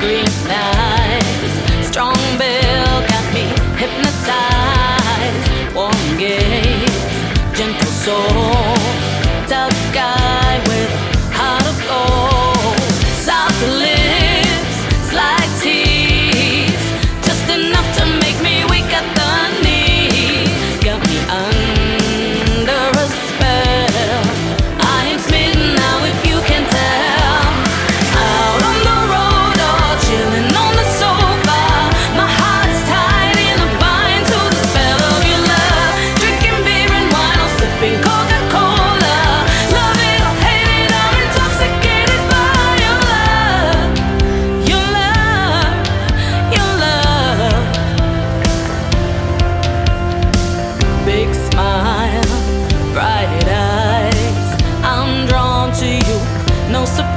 green eyes, strong bill got me hypnotized. Warm gaze, gentle soul, tough guy with a heart of gold. Soft lips, slight tease, just enough to make me weak at the knees. Got me under a spell. I am smitten now, if you can tell. Out on the road or chilling on the sofa, my heart's tied in a bind to the spell of your love. Drinking beer and wine or sipping Coca-Cola. Love it or hate it, I'm intoxicated by your love. Your love, your love. Big smile, bright eyes, I'm drawn to you, no surprise.